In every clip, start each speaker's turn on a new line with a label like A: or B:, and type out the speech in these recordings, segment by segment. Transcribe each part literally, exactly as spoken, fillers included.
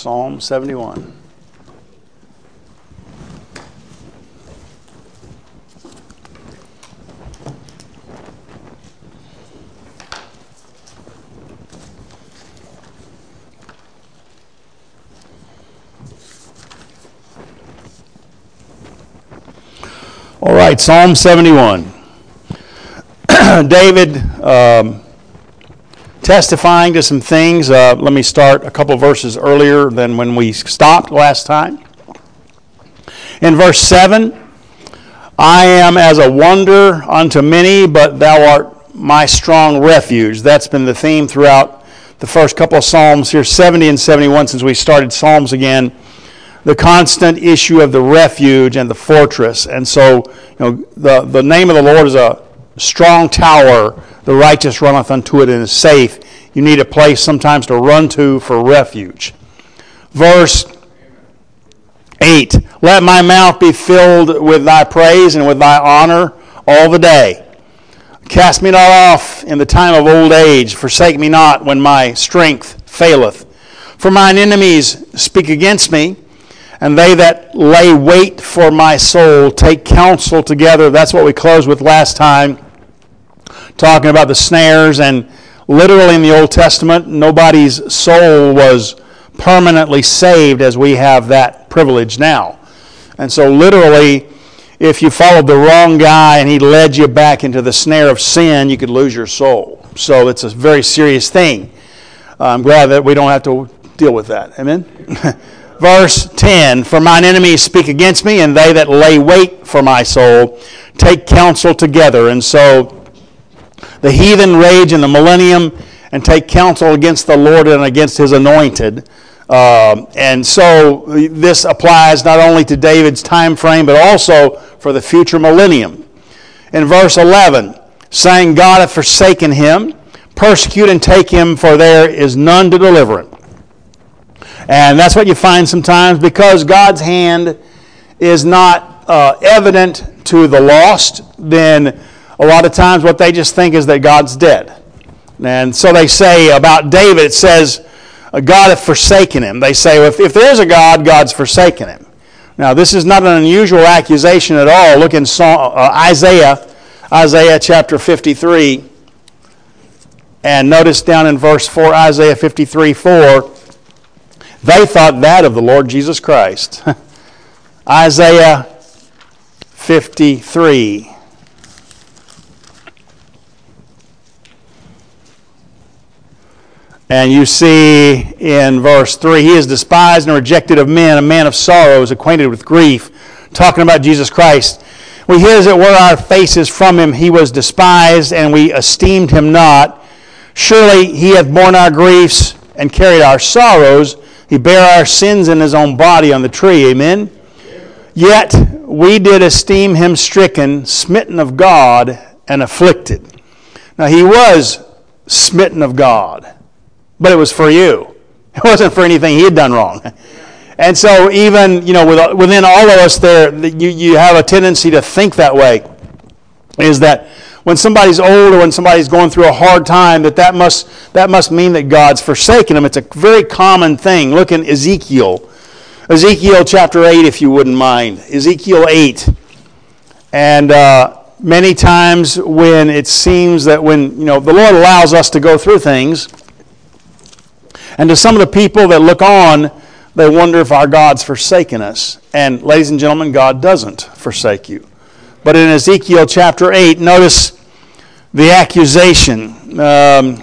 A: Psalm seventy-one. All right, Psalm seventy-one. David um, testifying to some things. Uh, let me start a couple verses earlier than when we stopped last time. In verse seven, I am as a wonder unto many, but thou art my strong refuge. That's been the theme throughout the first couple of Psalms here, seventy and seventy-one, since we started Psalms again. The constant issue of the refuge and the fortress. And so, you know, the, the name of the Lord is a strong tower. The righteous runneth unto it and is safe. You need a place sometimes to run to for refuge. Verse eight, let my mouth be filled with thy praise and with thy honor all the day. Cast me not off in the time of old age. Forsake me not when my strength faileth. For mine enemies speak against me, and they that lay wait for my soul take counsel together. That's what we closed with last time, talking about the snares. And literally in the Old Testament, nobody's soul was permanently saved as we have that privilege now. And so literally, if you followed the wrong guy and he led you back into the snare of sin, you could lose your soul. So it's a very serious thing. I'm glad that we don't have to deal with that. Amen? Verse ten, for mine enemies speak against me, and they that lay wait for my soul take counsel together. And so the heathen rage in the millennium and take counsel against the Lord and against his anointed. Um, and so this applies not only to David's time frame, but also for the future millennium. In verse eleven, saying, God hath forsaken him, persecute and take him, for there is none to deliver him. And that's what you find sometimes, because God's hand is not uh, evident to the lost, then a lot of times what they just think is that God's dead. And so they say about David, it says, God hath forsaken him. They say, well, if, if there is a God, God's forsaken him. Now, this is not an unusual accusation at all. Look in Psalm, uh, Isaiah, Isaiah chapter fifty-three, and notice down in verse four, Isaiah fifty-three, four, they thought that of the Lord Jesus Christ. Isaiah fifty-three. And you see in verse three, he is despised and rejected of men, a man of sorrows, acquainted with grief. Talking about Jesus Christ. We hear as it were our faces from him. He was despised, and we esteemed him not. Surely he hath borne our griefs and carried our sorrows. He bare our sins in his own body on the tree. Amen? Yet we did esteem him stricken, smitten of God, and afflicted. Now he was smitten of God, but it was for you. It wasn't for anything he had done wrong. And so even, you know, within all of us there, you, you have a tendency to think that way, is that when somebody's old or when somebody's going through a hard time, that that must, that must mean that God's forsaken them. It's a very common thing. Look in Ezekiel. Ezekiel chapter eight, if you wouldn't mind. Ezekiel eight. And uh, many times when it seems that when, you know, the Lord allows us to go through things, and to some of the people that look on, they wonder if our God's forsaken us. And ladies and gentlemen, God doesn't forsake you. But in Ezekiel chapter eight, notice the accusation. Um,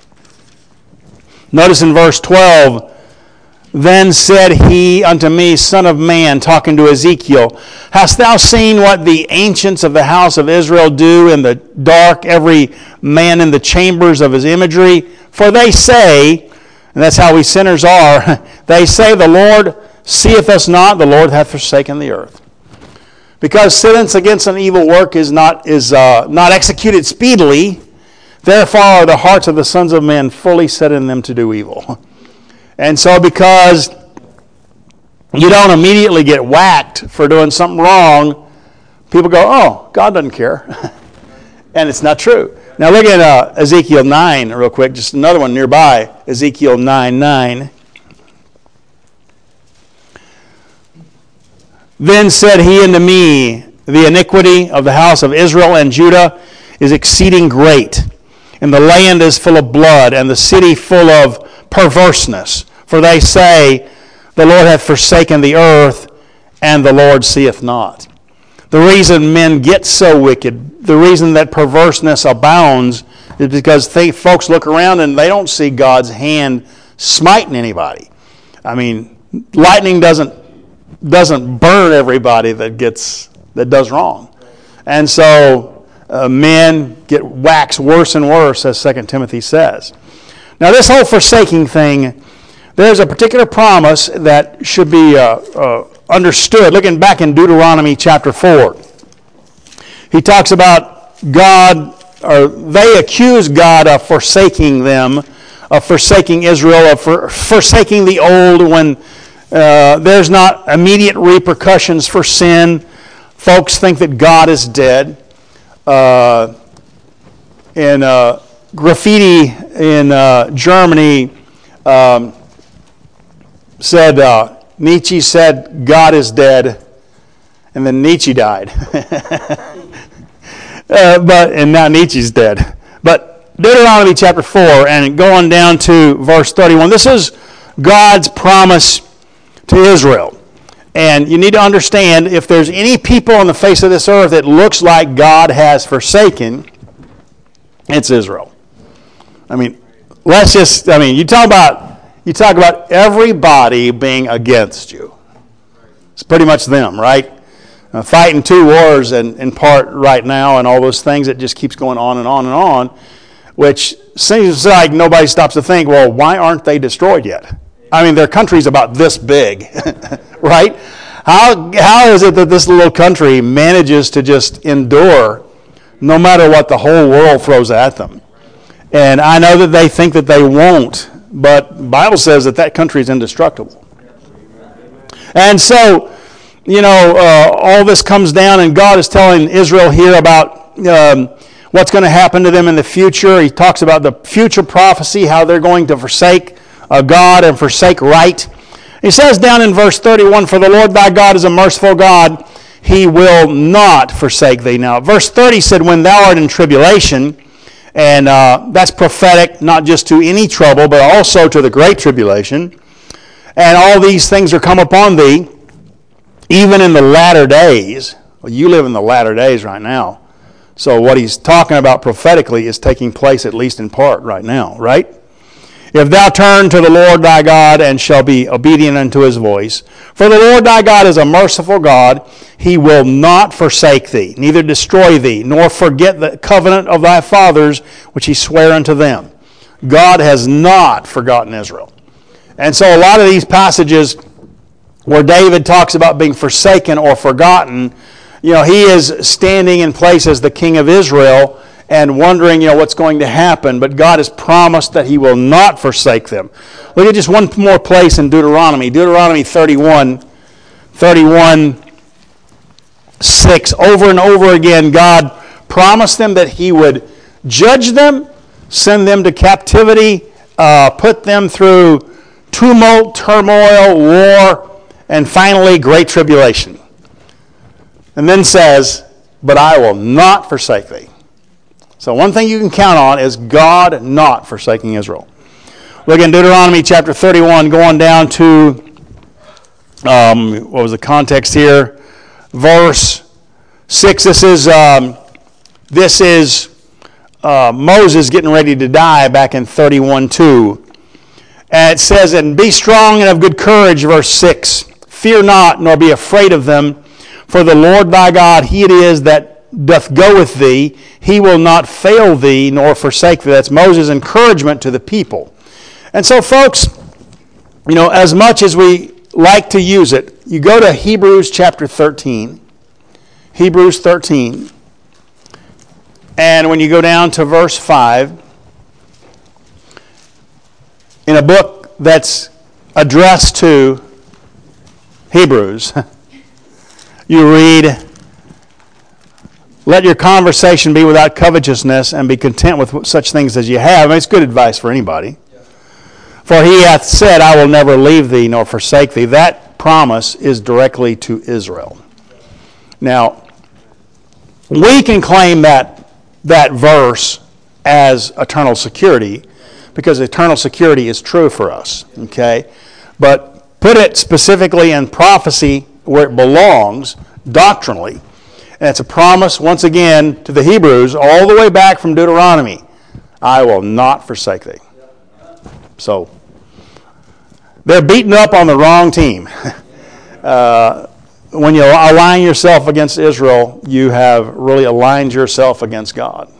A: notice in verse twelve, then said he unto me, Son of man, talking to Ezekiel, hast thou seen what the ancients of the house of Israel do in the dark, every man in the chambers of his imagery? For they say, and that's how we sinners are, they say, the Lord seeth us not, the Lord hath forsaken the earth. Because sentence against an evil work is not is uh, not executed speedily, therefore are the hearts of the sons of men fully set in them to do evil. And so because you don't immediately get whacked for doing something wrong, people go, oh, God doesn't care. And it's not true. Now look at uh, Ezekiel nine real quick, just another one nearby, Ezekiel nine nine. Then said he unto me, the iniquity of the house of Israel and Judah is exceeding great, and the land is full of blood, and the city full of perverseness. For they say, the Lord hath forsaken the earth, and the Lord seeth not. The reason men get so wicked, the reason that perverseness abounds, is because they, folks look around and they don't see God's hand smiting anybody. I mean, lightning doesn't doesn't burn everybody that gets that does wrong, and so uh, men get waxed worse and worse, as Second Timothy says. Now, this whole forsaking thing, there's a particular promise that should be uh, uh, understood. Looking back in Deuteronomy chapter four, he talks about God, or they accuse God of forsaking them, of forsaking Israel, of for, forsaking the old when uh, there's not immediate repercussions for sin. Folks think that God is dead. Uh, in uh, graffiti in uh, Germany um, said, uh, Nietzsche said, God is dead, and then Nietzsche died. uh, but and now Nietzsche's dead. But Deuteronomy chapter four, and going down to verse thirty-one, this is God's promise to Israel. And you need to understand, if there's any people on the face of this earth that looks like God has forsaken, it's Israel. I mean, let's just, I mean, you talk about, you talk about everybody being against you. It's pretty much them, right? Uh, fighting two wars in, in part right now and all those things, it just keeps going on and on and on, which seems like nobody stops to think, well, why aren't they destroyed yet? I mean, their country's about this big, right? How how is it that this little country manages to just endure no matter what the whole world throws at them? And I know that they think that they won't, but the Bible says that that country is indestructible. And so, you know, uh, all this comes down, and God is telling Israel here about um, what's going to happen to them in the future. He talks about the future prophecy, how they're going to forsake uh, God and forsake right. He says down in verse thirty-one, for the Lord thy God is a merciful God, he will not forsake thee. Now, verse thirty said, when thou art in tribulation, and uh, that's prophetic, not just to any trouble, but also to the great tribulation, and all these things are come upon thee, even in the latter days. Well, you live in the latter days right now. So what he's talking about prophetically is taking place at least in part right now, right? If thou turn to the Lord thy God and shall be obedient unto his voice, for the Lord thy God is a merciful God, he will not forsake thee, neither destroy thee, nor forget the covenant of thy fathers, which he sware unto them. God has not forgotten Israel. And so a lot of these passages where David talks about being forsaken or forgotten, you know, he is standing in place as the king of Israel and wondering, you know, what's going to happen. But God has promised that he will not forsake them. Look at just one more place in Deuteronomy. Deuteronomy thirty-one, thirty-one, six. Over and over again, God promised them that he would judge them, send them to captivity, uh, put them through tumult, turmoil, war, and finally great tribulation. And then says, but I will not forsake thee. So one thing you can count on is God not forsaking Israel. Look in Deuteronomy chapter thirty-one, going down to, um, what was the context here? Verse six. This is, um, this is uh, Moses getting ready to die back in thirty-one two. And it says, and be strong and of good courage, verse six. Fear not, nor be afraid of them. For the Lord thy God, he it is that doth go with thee. He will not fail thee, nor forsake thee. That's Moses' encouragement to the people. And so, folks, you know, as much as we like to use it, you go to Hebrews chapter thirteen. Hebrews thirteen. And when you go down to verse five, in a book that's addressed to Hebrews, you read, let your conversation be without covetousness, and be content with such things as you have. I mean, it's good advice for anybody. Yeah. For he hath said, I will never leave thee nor forsake thee. That promise is directly to Israel. Now, we can claim that that verse as eternal security because eternal security is true for us, okay? But put it specifically in prophecy where it belongs doctrinally, and it's a promise, once again, to the Hebrews all the way back from Deuteronomy. I will not forsake thee. So, they're beating up on the wrong team. uh, when you align yourself against Israel, you have really aligned yourself against God.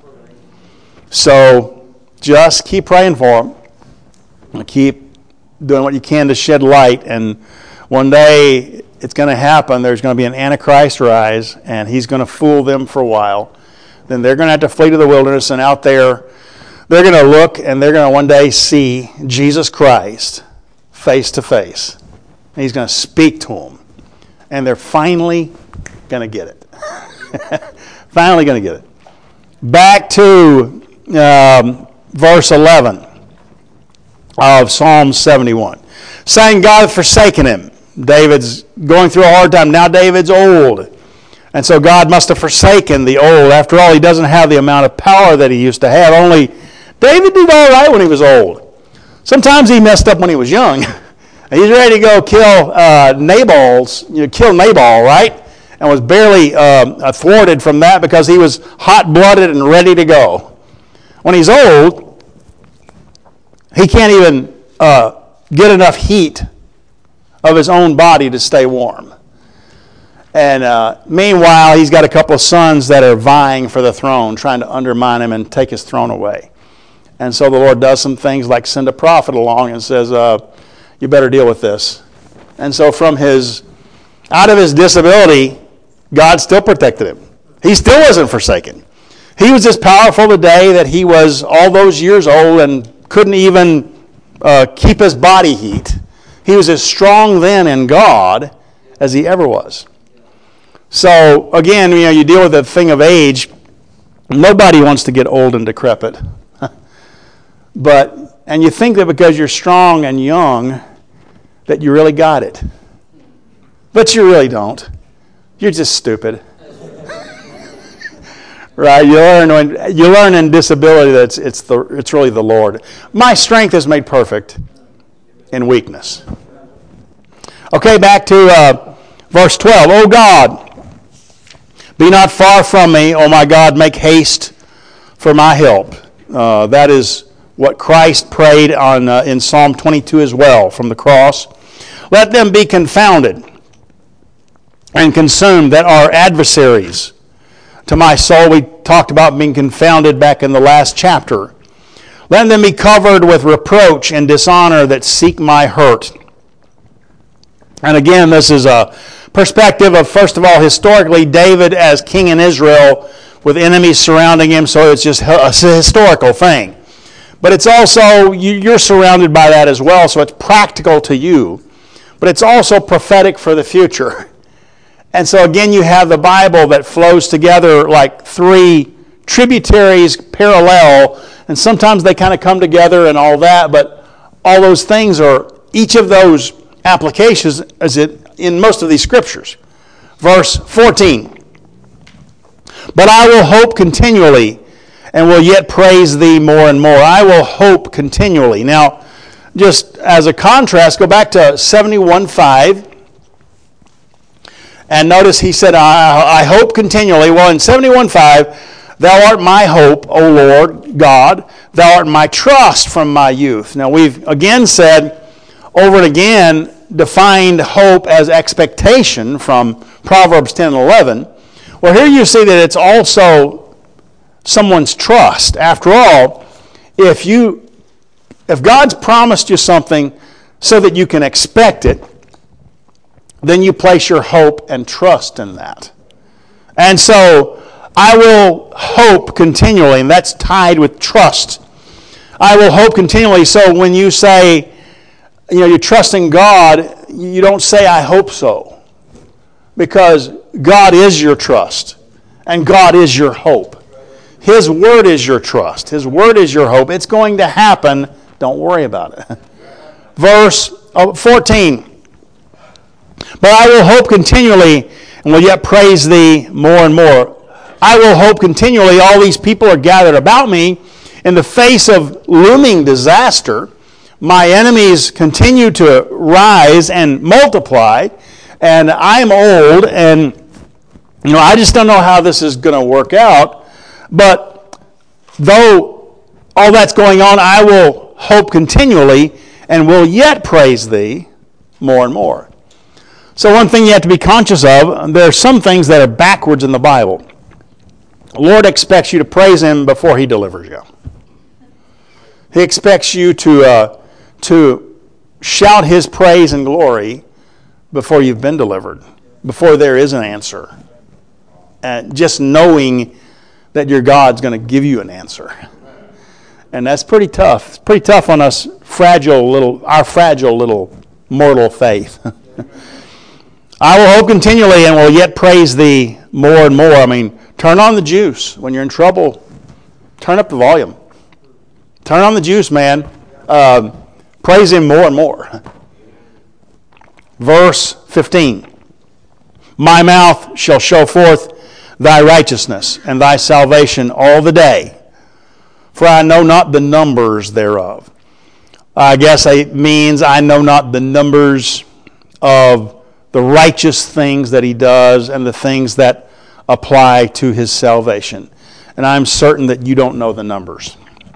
A: So, just keep praying for them. Keep doing what you can to shed light, and one day it's going to happen. There's going to be an Antichrist rise, and he's going to fool them for a while. Then they're going to have to flee to the wilderness, and out there they're going to look, and they're going to one day see Jesus Christ face to face. And he's going to speak to them, and they're finally going to get it. Finally going to get it. Back to um, verse eleven of Psalm seventy-one. Saying, God hath forsaken him. David's going through a hard time. Now David's old. And so God must have forsaken the old. After all, he doesn't have the amount of power that he used to have. Only David did all right when he was old. Sometimes he messed up when he was young. He's ready to go kill uh, Nabal's, you know, kill Nabal, right? And was barely uh, thwarted from that because he was hot-blooded and ready to go. When he's old, he can't even uh, get enough heat of his own body to stay warm. And uh, meanwhile, he's got a couple of sons that are vying for the throne, trying to undermine him and take his throne away. And so the Lord does some things like send a prophet along and says, uh, you better deal with this. And so from his, out of his disability, God still protected him. He still wasn't forsaken. He was as powerful today that he was all those years old and couldn't even uh, keep his body heat. He was as strong then in God as he ever was. So again, you know, you deal with the thing of age. Nobody wants to get old and decrepit. But, and you think that because you're strong and young, that you really got it. But you really don't. You're just stupid. Right? You learn when you learn in disability that it's it's the it's really the Lord. My strength is made perfect in weakness. Okay, back to uh, verse twelve. O God, be not far from me. O my God, make haste for my help. Uh, that is what Christ prayed on uh, in Psalm twenty-two as well from the cross. Let them be confounded and consumed that are adversaries to my soul. We talked about being confounded back in the last chapter. Let them be covered with reproach and dishonor that seek my hurt. And again, this is a perspective of, first of all, historically, David as king in Israel with enemies surrounding him, so it's just a historical thing. But it's also, you're surrounded by that as well, so it's practical to you. But it's also prophetic for the future. And so again, you have the Bible that flows together like three tributaries parallel, and sometimes they kind of come together and all that, but all those things are, each of those applications is it in most of these scriptures. Verse fourteen. But I will hope continually, and will yet praise thee more and more. I will hope continually. Now, just as a contrast, go back to seventy-one five. And notice he said, I, I hope continually. Well, in seventy-one five, thou art my hope, O Lord God. Thou art my trust from my youth. Now, we've again said, over and again, defined hope as expectation from Proverbs ten and eleven. Well, here you see that it's also someone's trust. After all, if you, if God's promised you something so that you can expect it, then you place your hope and trust in that. And so, I will hope continually, and that's tied with trust. I will hope continually. So when you say, you know, you're trusting God, you don't say, I hope so. Because God is your trust, and God is your hope. His word is your trust. His word is your hope. It's going to happen. Don't worry about it. Verse fourteen. But I will hope continually and will yet praise thee more and more. I will hope continually. All these people are gathered about me in the face of looming disaster. My enemies continue to rise and multiply, and I'm old, and you know I just don't know how this is going to work out. But though all that's going on, I will hope continually and will yet praise thee more and more. So one thing you have to be conscious of, there are some things that are backwards in the Bible. The Lord expects you to praise him before he delivers you. He expects you to uh, to shout his praise and glory before you've been delivered, before there is an answer. And just knowing that your God's going to give you an answer. And that's pretty tough. It's pretty tough on us fragile little, our fragile little mortal faith. I will hope continually and will yet praise thee more and more. I mean, turn on the juice. When you're in trouble, turn up the volume. Turn on the juice, man. Um, praise him more and more. Verse fifteen. My mouth shall show forth thy righteousness and thy salvation all the day, for I know not the numbers thereof. I guess it means I know not the numbers of the righteous things that he does and the things that apply to his salvation. And I'm certain that you don't know the numbers.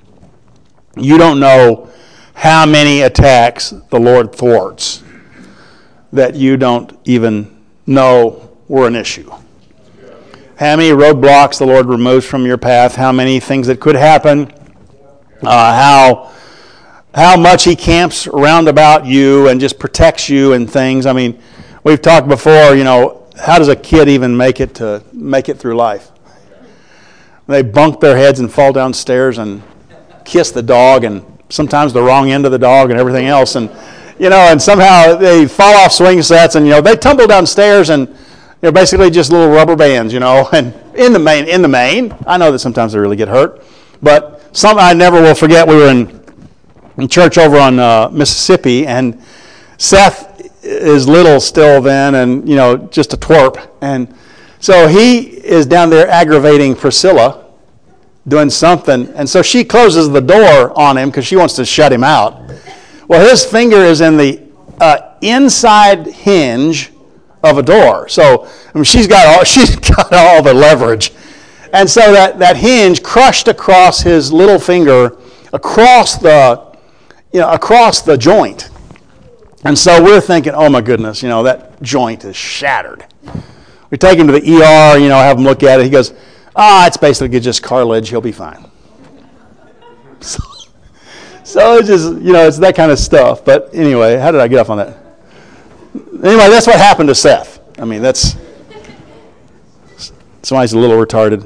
A: You don't know how many attacks the Lord thwarts that you don't even know were an issue. How many roadblocks the Lord removes from your path, how many things that could happen, uh, how how much he camps around about you and just protects you and things. I mean, we've talked before, you know, how does a kid even make it to make it through life? They bunk their heads and fall downstairs and kiss the dog, and sometimes the wrong end of the dog and everything else, and you know, and somehow they fall off swing sets, and you know, they tumble downstairs, and they're basically just little rubber bands, you know. And in the main, in the main, I know that sometimes they really get hurt, but some I never will forget. We were in, in church over on uh, Mississippi, and Seth is little still then, and you know, just a twerp, and so he is down there aggravating Priscilla, doing something, and so she closes the door on him because she wants to shut him out. Well, his finger is in the uh, inside hinge of a door, so I mean, she's got all she's got all the leverage, and so that, that hinge crushed across his little finger, across the you know across the joint, and so we're thinking, oh my goodness, you know that joint is shattered. We take him to the E R, you know, have him look at it. He goes, ah, oh, it's basically just cartilage. He'll be fine. So, so it's just, you know, it's that kind of stuff. But anyway, how did I get off on that? Anyway, that's what happened to Seth. I mean, that's, somebody's a little retarded.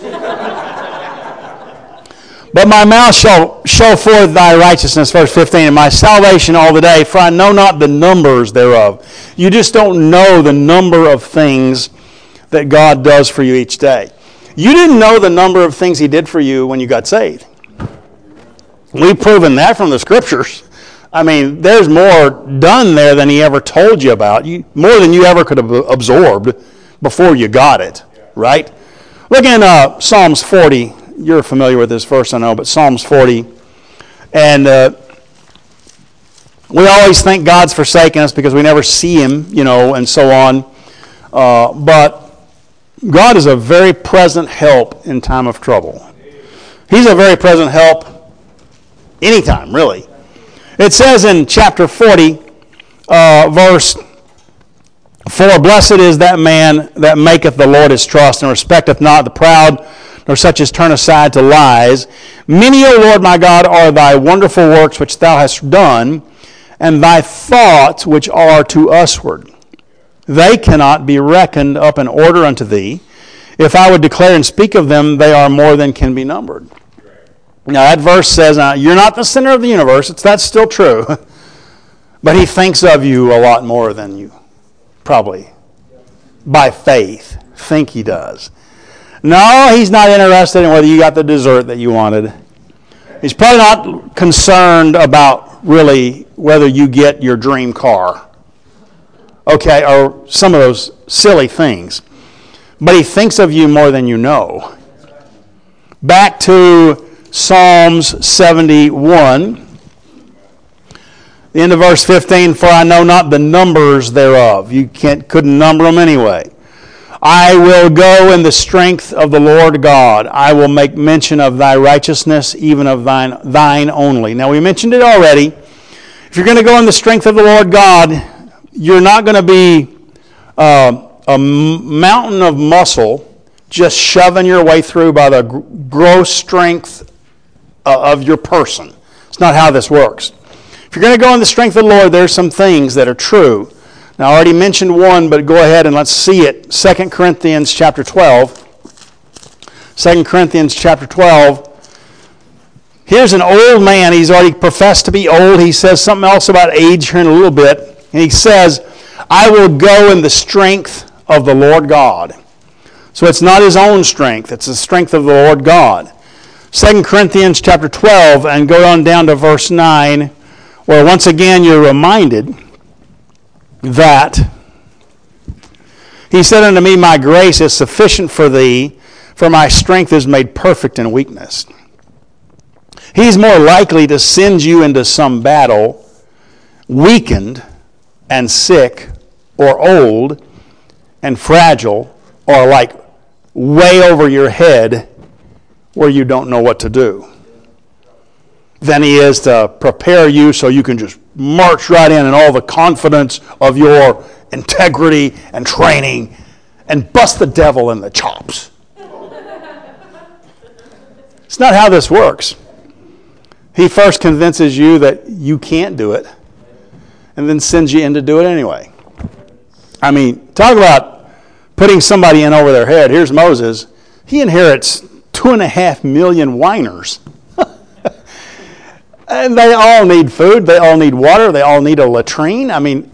A: But my mouth shall show forth thy righteousness, verse fifteen, and my salvation all the day, for I know not the numbers thereof. You just don't know the number of things that God does for you each day. You didn't know the number of things he did for you when you got saved. We've proven that from the scriptures. I mean, there's more done there than he ever told you about, you, more than you ever could have absorbed before you got it, right? Look in uh, Psalms forty. You're familiar with this verse, I know, but Psalms forty. And uh, we always think God's forsaken us because we never see him, you know, and so on. Uh, but God is a very present help in time of trouble. He's a very present help anytime, really. It says in chapter forty, uh, verse four, blessed is that man that maketh the Lord his trust, and respecteth not the proud, nor such as turn aside to lies. Many, O Lord my God, are thy wonderful works which thou hast done, and thy thoughts which are to usward. They cannot be reckoned up in order unto thee. If I would declare and speak of them, they are more than can be numbered. Now that verse says, uh, you're not the center of the universe. It's, that's still true. But he thinks of you a lot more than you probably, by faith, think he does. No, he's not interested in whether you got the dessert that you wanted. He's probably not concerned about really whether you get your dream car. okay, or some of those silly things. But he thinks of you more than you know. Back to Psalms seventy-one. The end of verse fifteen, for I know not the numbers thereof. You can't, couldn't number them anyway. I will go in the strength of the Lord God. I will make mention of thy righteousness, even of thine, thine only. Now we mentioned it already. If you're going to go in the strength of the Lord God, you're not going to be uh, a mountain of muscle just shoving your way through by the gross strength of your person. It's not how this works. If you're going to go in the strength of the Lord, there's some things that are true. Now, I already mentioned one, but go ahead and let's see it. Second Corinthians chapter twelve. Second Corinthians chapter twelve. Here's an old man. He's already professed to be old. He says something else about age here in a little bit. And he says, I will go in the strength of the Lord God. So it's not his own strength. It's the strength of the Lord God. Second Corinthians chapter twelve, and go on down to verse nine, where once again you're reminded that he said unto me, my grace is sufficient for thee, for my strength is made perfect in weakness. He's more likely to send you into some battle weakened and sick or old and fragile or like way over your head where you don't know what to do than he is to prepare you so you can just march right in in all the confidence of your integrity and training and bust the devil in the chops. It's not how this works. He first convinces you that you can't do it and then sends you in to do it anyway. I mean, talk about putting somebody in over their head. Here's Moses. He inherits two and a half million whiners. And they all need food. They all need water. They all need a latrine. I mean,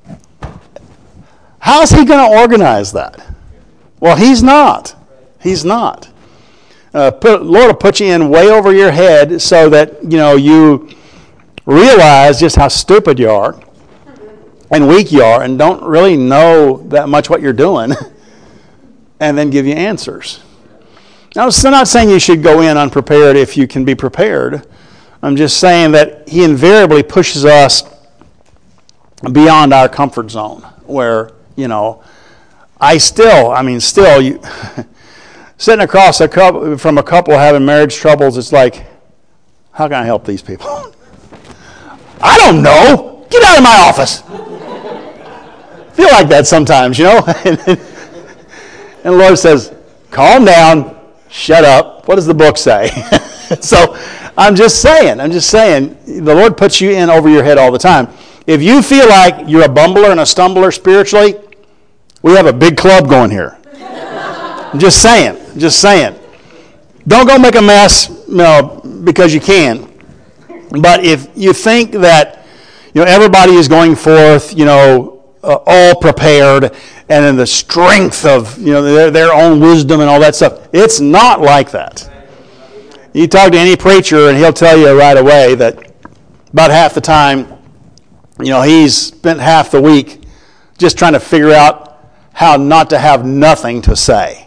A: how's he going to organize that? Well, he's not. He's not. Uh, put, Lord will put you in way over your head so that, you know, you realize just how stupid you are and weak you are and don't really know that much what you're doing and then give you answers. Now, I'm not saying you should go in unprepared if you can be prepared. I'm just saying that he invariably pushes us beyond our comfort zone where, you know, I still, I mean, still, you, sitting across a couple, from a couple having marriage troubles, it's like, how can I help these people? I don't know. Get out of my office. I feel like that sometimes, you know. And the Lord says, calm down, shut up. What does the book say? So I'm just saying, I'm just saying, the Lord puts you in over your head all the time. If you feel like you're a bumbler and a stumbler spiritually, we have a big club going here. I'm just saying, just saying. Don't go make a mess, you know, because you can. But if you think that, you know, everybody is going forth, you know, uh, all prepared and in the strength of, you know, their, their own wisdom and all that stuff, it's not like that. You talk to any preacher and he'll tell you right away that about half the time, you know, he's spent half the week just trying to figure out how not to have nothing to say.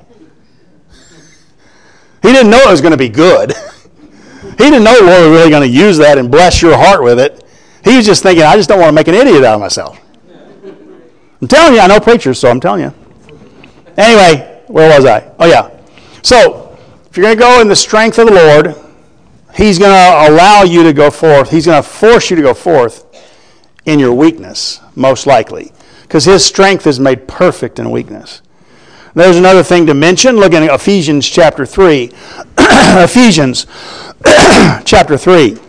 A: He didn't know it was going to be good. He didn't know the Lord was really going to use that and bless your heart with it. He was just thinking, I just don't want to make an idiot out of myself. I'm telling you, I know preachers, so I'm telling you. Anyway, where was I? Oh, yeah. So, if you're going to go in the strength of the Lord, he's going to allow you to go forth. He's going to force you to go forth in your weakness, most likely. Because his strength is made perfect in weakness. There's another thing to mention. Look at Ephesians chapter three. Ephesians chapter three.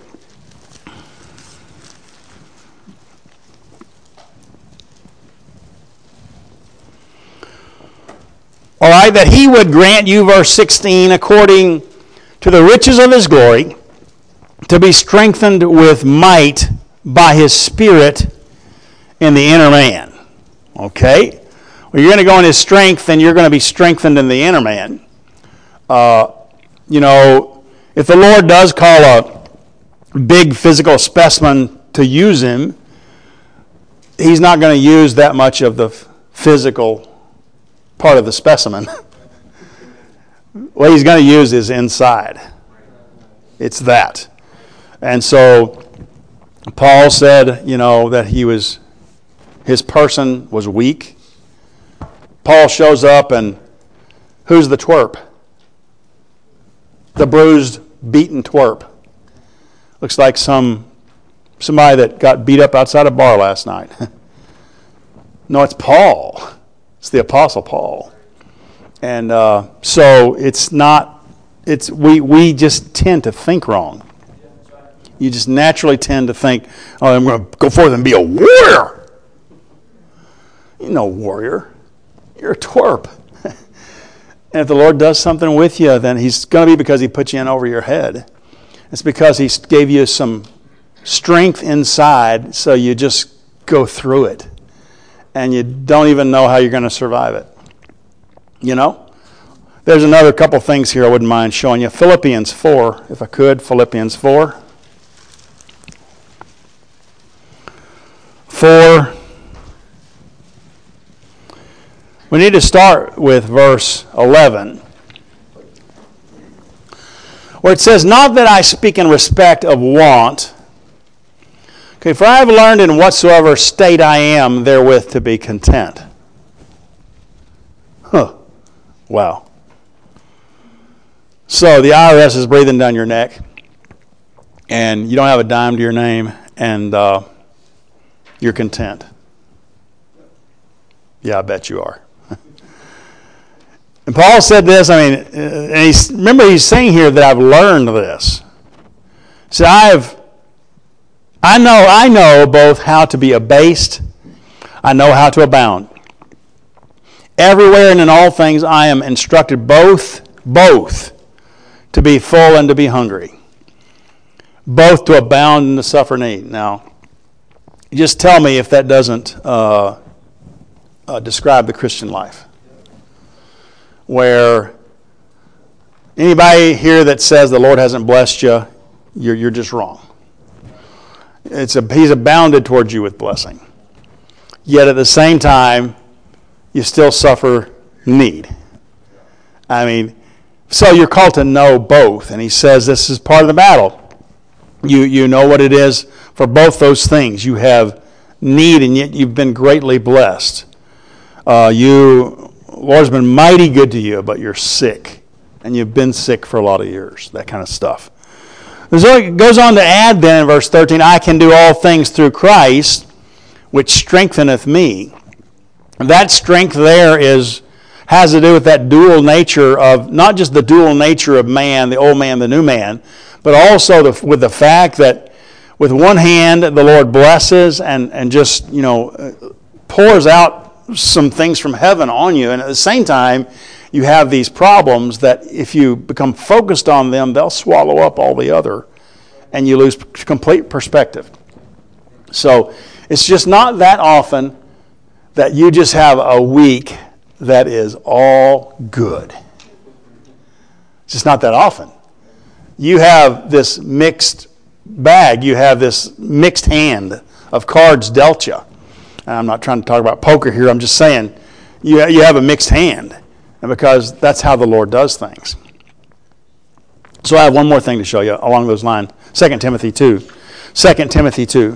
A: All right, that he would grant you, verse sixteen, according to the riches of his glory, to be strengthened with might by his Spirit in the inner man. Okay? Well, you're going to go in his strength, then you're going to be strengthened in the inner man. Uh, you know, if the Lord does call a big physical specimen to use him, he's not going to use that much of the physical part of the specimen. What he's going to use is inside. It's that. And so Paul said, you know, that he was, his person was weak. Paul shows up and who's the twerp? The bruised, beaten twerp. Looks like some somebody that got beat up outside a bar last night. No, it's Paul. It's the Apostle Paul. And uh, so it's not, it's we, we just tend to think wrong. You just naturally tend to think, oh, I'm going to go forth and be a warrior. You're no warrior. You're a twerp. And if the Lord does something with you, then he's going to be because he put you in over your head. It's because he gave you some strength inside so you just go through it. And you don't even know how you're going to survive it. You know? There's another couple things here I wouldn't mind showing you. Philippians four, if I could. Philippians four. four. We need to start with verse eleven, where it says, not that I speak in respect of want. Okay, for I have learned in whatsoever state I am therewith to be content. Huh. Wow. So the I R S is breathing down your neck, and you don't have a dime to your name, and uh, you're content. Yeah, I bet you are. And Paul said this, I mean, and he's, remember he's saying here that I've learned this. So I've, I know, I know both how to be abased, I know how to abound. Everywhere and in all things I am instructed both, both to be full and to be hungry. Both to abound and to suffer need. Now, just tell me if that doesn't uh, uh, describe the Christian life. Where anybody here that says the Lord hasn't blessed you, you're, you're just wrong. It's a, he's abounded towards you with blessing. Yet at the same time, you still suffer need. I mean, so you're called to know both. And he says this is part of the battle. You, you know what it is for both those things. You have need, and yet you've been greatly blessed. Uh, you... The Lord's been mighty good to you, but you're sick. And you've been sick for a lot of years. That kind of stuff. So it goes on to add then in verse thirteen, I can do all things through Christ, which strengtheneth me. That strength there is has to do with that dual nature of, not just the dual nature of man, the old man, the new man, but also the, with the fact that with one hand the Lord blesses and, and just, you know, pours out some things from heaven on you, and at the same time you have these problems that if you become focused on them, they'll swallow up all the other, and you lose complete perspective. So it's just not that often that you just have a week that is all good. It's just not that often. You have this mixed bag, you have this mixed hand of cards dealt you. I'm not trying to talk about poker here. I'm just saying you, you have a mixed hand, and because that's how the Lord does things. So I have one more thing to show you along those lines. Second Timothy two. Second Timothy two.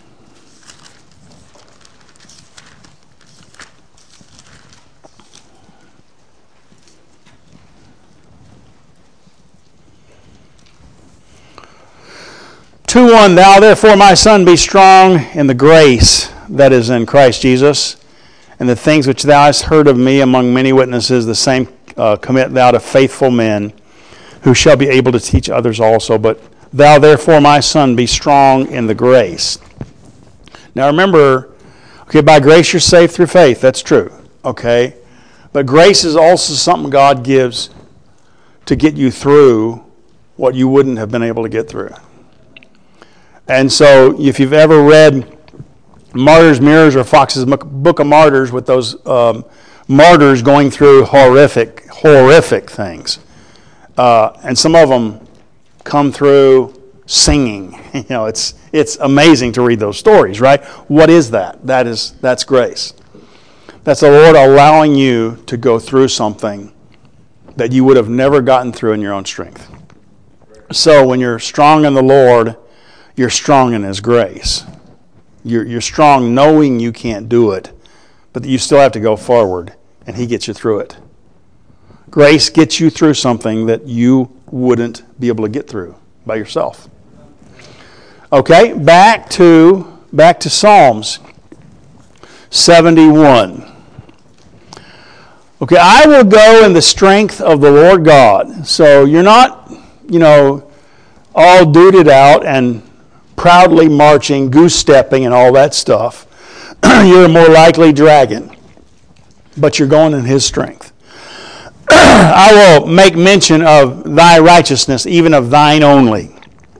A: two one, Thou therefore, my son, be strong in the grace that is in Christ Jesus, and the things which thou hast heard of me among many witnesses, the same uh, commit thou to faithful men, who shall be able to teach others also. But thou therefore, my son, be strong in the grace. Now remember, okay, by grace you're saved through faith. That's true, okay? But grace is also something God gives to get you through what you wouldn't have been able to get through. And so if you've ever read Martyrs, Mirrors, or Fox's Book of Martyrs, with those um, martyrs going through horrific, horrific things. Uh, and some of them come through singing. You know, it's it's amazing to read those stories, right? What is that? That is, that's grace. That's the Lord allowing you to go through something that you would have never gotten through in your own strength. So when you're strong in the Lord, you're strong in His grace. You're, you're strong knowing you can't do it, but you still have to go forward, and He gets you through it. Grace gets you through something that you wouldn't be able to get through by yourself. Okay, back to back to Psalms seventy-one. Okay, I will go in the strength of the Lord God. So you're not, you know, all duded out and proudly marching, goose-stepping and all that stuff. You're a more likely dragon, but you're going in His strength. I will make mention of thy righteousness, even of thine only.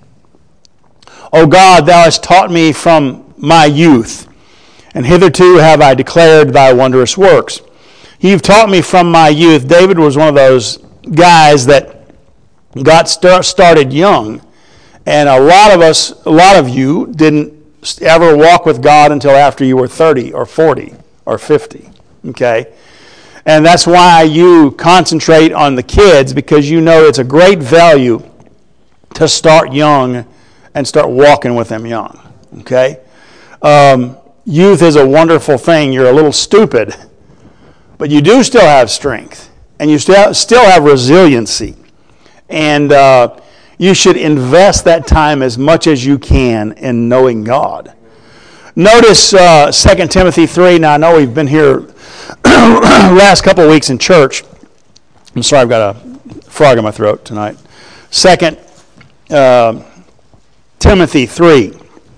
A: O God, thou hast taught me from my youth, and hitherto have I declared thy wondrous works. You've taught me from my youth. David was one of those guys that got start, started young, and a lot of us, a lot of you, didn't ever walk with God until after you were thirty or forty or fifty. Okay? And that's why you concentrate on the kids, because you know it's a great value to start young and start walking with them young. Okay? Um, youth is a wonderful thing. You're a little stupid, but you do still have strength, and you still still have resiliency. And uh, you should invest that time as much as you can in knowing God. Notice uh, Second Timothy three. Now, I know we've been here last couple of weeks in church. I'm sorry, I've got a frog in my throat tonight. Second uh, Timothy three.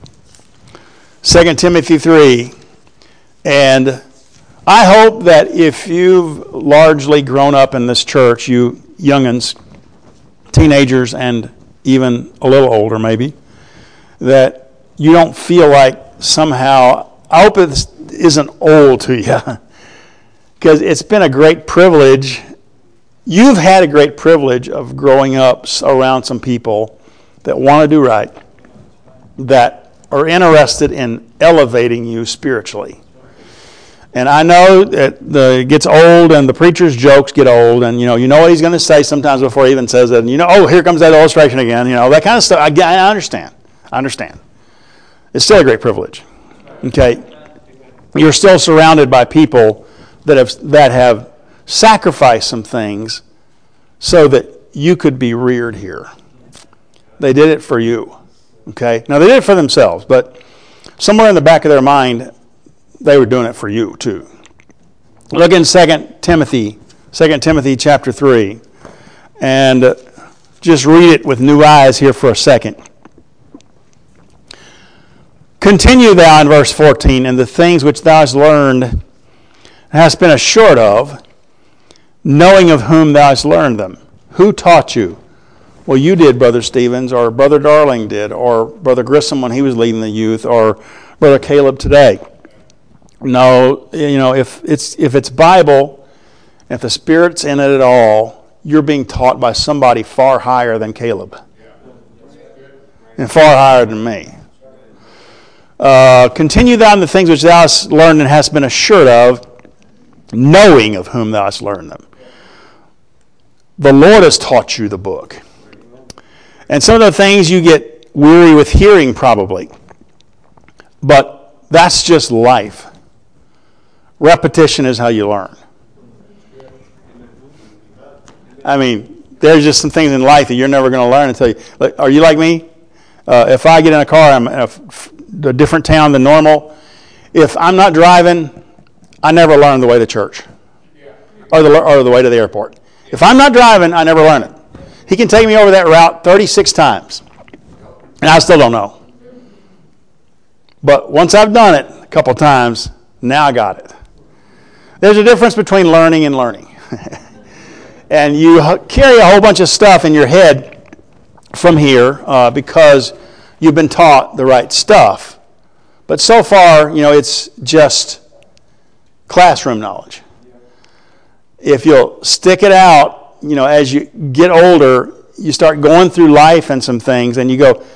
A: Second Timothy three. And I hope that if you've largely grown up in this church, you young'uns, teenagers, and even a little older maybe, that you don't feel like somehow, I hope it isn't old to you, because it's been a great privilege. You've had a great privilege of growing up around some people that want to do right, that are interested in elevating you spiritually. And I know that the, it gets old, and the preacher's jokes get old, and you know you know what he's going to say sometimes before he even says it. And you know, oh, here comes that illustration again. You know, that kind of stuff. I, I understand. I understand. It's still a great privilege. Okay, you're still surrounded by people that have that have sacrificed some things so that you could be reared here. They did it for you. Okay, now they did it for themselves, but somewhere in the back of their mind, they were doing it for you too. Look in Second Timothy, Second Timothy chapter three, and just read it with new eyes here for a second. Continue thou in verse fourteen, in the things which thou hast learned and hast been assured of, knowing of whom thou hast learned them. Who taught you? Well, you did, Brother Stevens, or Brother Darling did, or Brother Grissom when he was leading the youth, or Brother Caleb today. No, you know, if it's if it's Bible, if the Spirit's in it at all, you're being taught by somebody far higher than Caleb. And far higher than me. Uh, continue thou in the things which thou hast learned and hast been assured of, knowing of whom thou hast learned them. The Lord has taught you the book. And some of the things you get weary with hearing probably. But that's just life. Repetition is how you learn. I mean, there's just some things in life that you're never going to learn until you... Like, are you like me? Uh, if I get in a car, I'm in a, a different town than normal. If I'm not driving, I never learn the way to church. Or the, or the way to the airport. If I'm not driving, I never learn it. He can take me over that route thirty-six times. And I still don't know. But once I've done it a couple times, now I got it. There's a difference between learning and learning. And you carry a whole bunch of stuff in your head from here uh, because you've been taught the right stuff. But so far, you know, it's just classroom knowledge. If you'll stick it out, you know, as you get older, you start going through life and some things, and you go,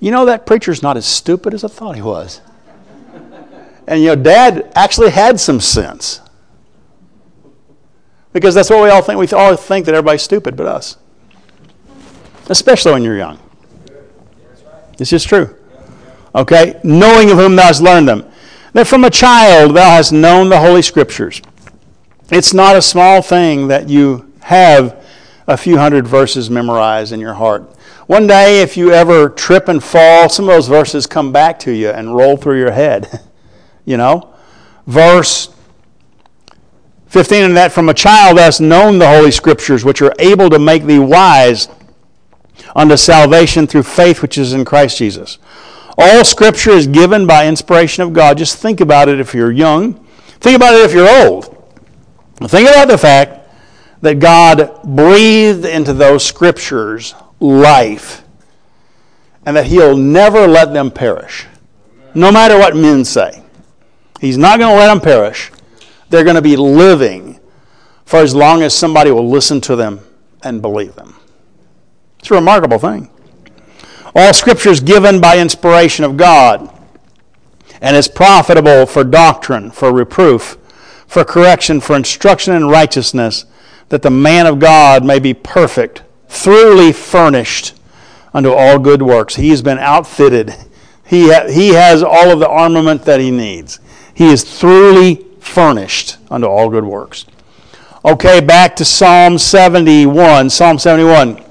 A: you know, that preacher's not as stupid as I thought he was. And, you know, Dad actually had some sense. Because that's what we all think. We all think that everybody's stupid but us. Especially when you're young. This is true. Okay? Knowing of whom thou hast learned them. That from a child thou hast known the Holy Scriptures. It's not a small thing that you have a few hundred verses memorized in your heart. One day, if you ever trip and fall, some of those verses come back to you and roll through your head. You know? Verse fifteen, and that from a child thou hast known the Holy Scriptures, which are able to make thee wise unto salvation through faith which is in Christ Jesus. All Scripture is given by inspiration of God. Just think about it if you're young. Think about it if you're old. Think about the fact that God breathed into those Scriptures life and that He'll never let them perish, no matter what men say. He's not going to let them perish. They're going to be living for as long as somebody will listen to them and believe them. It's a remarkable thing. All Scripture is given by inspiration of God and is profitable for doctrine, for reproof, for correction, for instruction in righteousness, that the man of God may be perfect, thoroughly furnished unto all good works. He has been outfitted. He, ha- he has all of the armament that he needs. He is thoroughly furnished unto all good works. Okay, back to Psalm seventy-one. Psalm seventy-one.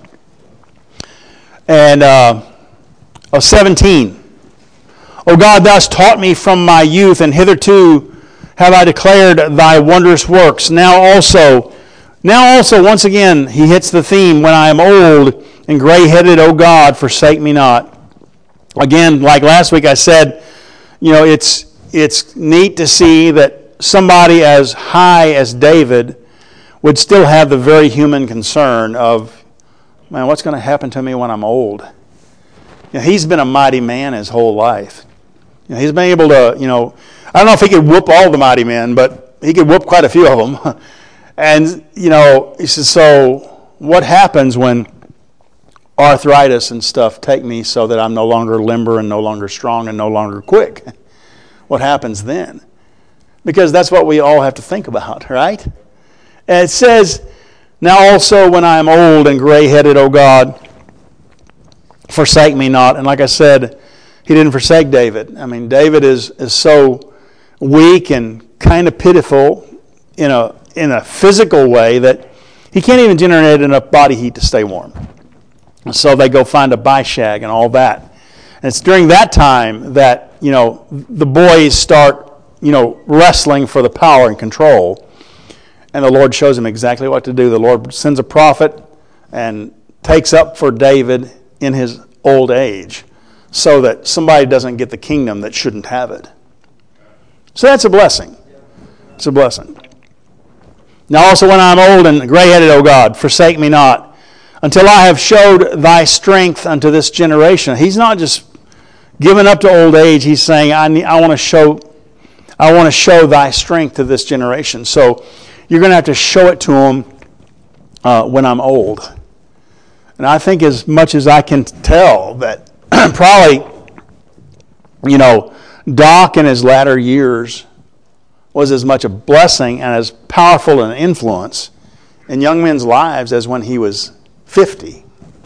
A: And uh, oh, seventeen. O God, thou hast taught me from my youth, and hitherto have I declared thy wondrous works. Now also, now also, once again, he hits the theme, when I am old and gray-headed, O God, forsake me not. Again, like last week I said, you know, it's it's neat to see that somebody as high as David would still have the very human concern of, man, what's going to happen to me when I'm old? You know, he's been a mighty man his whole life. You know, he's been able to, you know, I don't know if he could whoop all the mighty men, but he could whoop quite a few of them. And, you know, he says, so what happens when arthritis and stuff take me so that I'm no longer limber and no longer strong and no longer quick? What happens then? Because that's what we all have to think about, right? And it says, now also when I am old and gray-headed, O God, forsake me not. And like I said, he didn't forsake David. I mean, David is, is so weak and kind of pitiful in a in a physical way that he can't even generate enough body heat to stay warm. So they go find a Abishag and all that. And it's during that time that, you know, the boys start, you know, wrestling for the power and control. And the Lord shows him exactly what to do. The Lord sends a prophet and takes up for David in his old age so that somebody doesn't get the kingdom that shouldn't have it. So that's a blessing. It's a blessing. Now also when I am old and gray-headed, O God, forsake me not, until I have showed thy strength unto this generation. He's not just giving up to old age. He's saying, I need, I want to show, I want to show thy strength to this generation. So you're going to have to show it to them uh, when I'm old. And I think as much as I can tell that probably, you know, Doc in his latter years was as much a blessing and as powerful an influence in young men's lives as when he was fifty.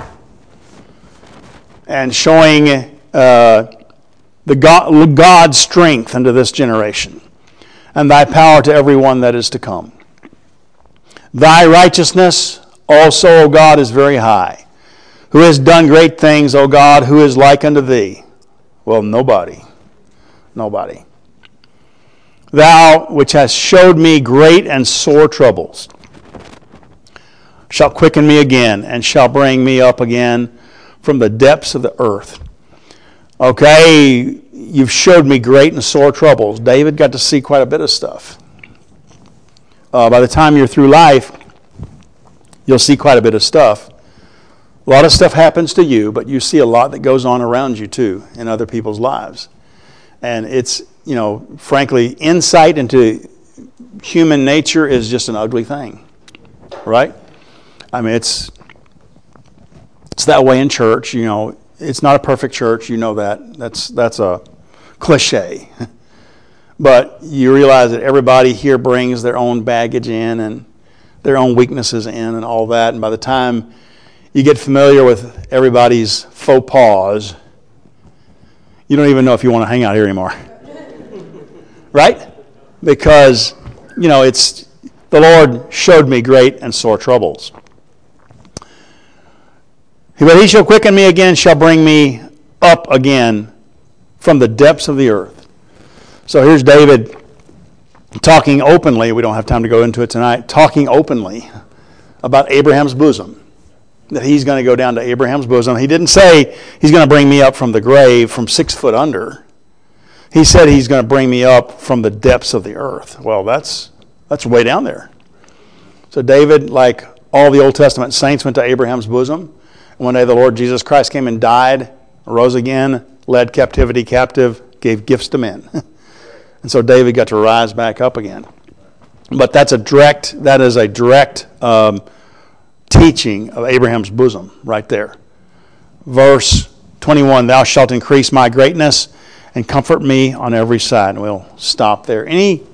A: And showing uh, the God, God's strength unto this generation, and thy power to everyone that is to come. Thy righteousness also, O God, is very high. Who has done great things, O God, who is like unto thee? Well, nobody. Nobody. Thou, which hast showed me great and sore troubles, shalt quicken me again, and shall bring me up again from the depths of the earth. Okay, you've showed me great and sore troubles. David got to see quite a bit of stuff. Uh, by the time you're through life, you'll see quite a bit of stuff. A lot of stuff happens to you, but you see a lot that goes on around you too in other people's lives. And it's, you know, frankly, insight into human nature is just an ugly thing, right? I mean, it's it's that way in church. You know, it's not a perfect church. You know that. That's that's a cliche. But you realize that everybody here brings their own baggage in and their own weaknesses in and all that. And by the time you get familiar with everybody's faux pas, you don't even know if you want to hang out here anymore. Right? Because, you know, it's the Lord showed me great and sore troubles. But he shall quicken me again, shall bring me up again from the depths of the earth. So here's David talking openly, we don't have time to go into it tonight, talking openly about Abraham's bosom. That he's going to go down to Abraham's bosom. He didn't say he's going to bring me up from the grave from six foot under. He said he's going to bring me up from the depths of the earth. Well, that's that's way down there. So David, like all the Old Testament saints, went to Abraham's bosom. And one day the Lord Jesus Christ came and died, arose again, led captivity captive, gave gifts to men. And so David got to rise back up again. But that's a direct, that is a direct um, teaching of Abraham's bosom right there. Verse twenty-one, thou shalt increase my greatness and comfort me on every side. And we'll stop there. Any